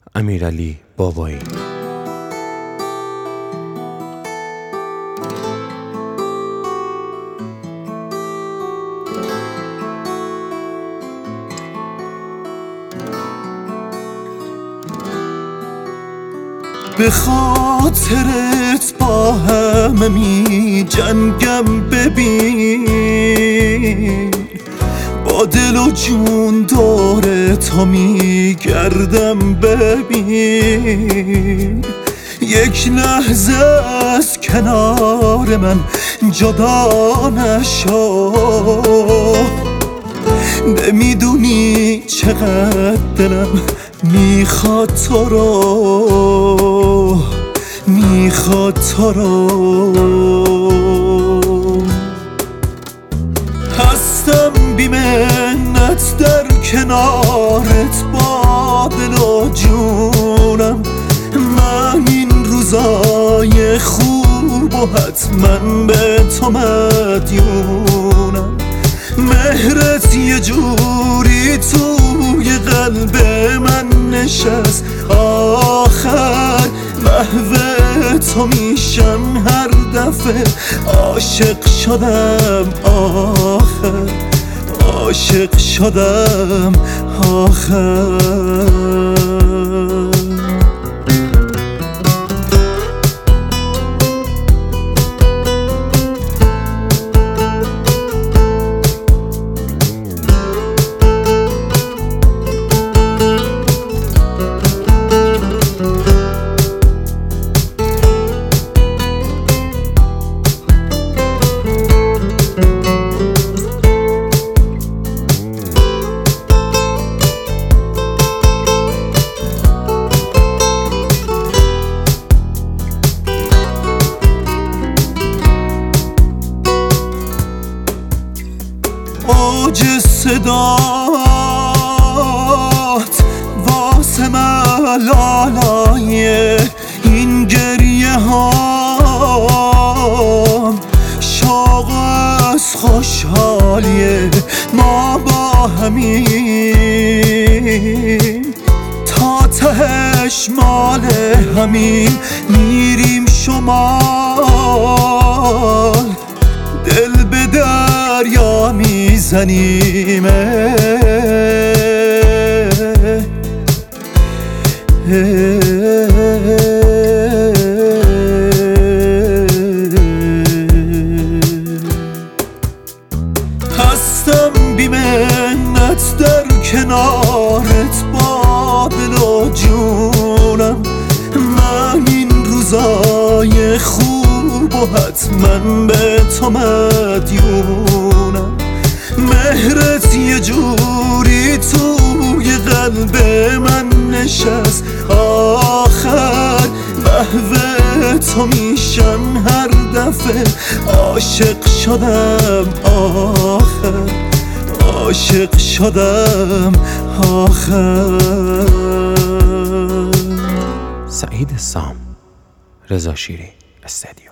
امیرعلی بابایی. به خاطرت با همه می جنگم، ببین با دل و جون دور تو می گردم، ببین یک لحظه از کنار من جدا نشو. نمیدونی چقدر دلم میخواد تو رو، میخواد تو رو. هستم بی منت در کنارت با دل و جونم. من این روزای خوب و حتما به تو مدیونم. مهرت یه جوری توی قلب من نشست، آخر محو تو میشم هر دفعه. عاشق شدم آخر، عاشق شدم آخر. اوج صدات واسه ملالای این گریه هام، شوق از خوشحالیه ما با همین. تا تهش مال همین میریم شمال، دل به دریا میزنیم. هستم بی منت در کنارت با دل و جونم. من این روزای خوب و حتما به تو مدیونم. مهرت یه جوری توی قلب من نشست، آخر محو تو میشم هر دفعه. عاشق شدم آخر، عاشق شدم آخر. سعید سام، رضا شیری استدیو.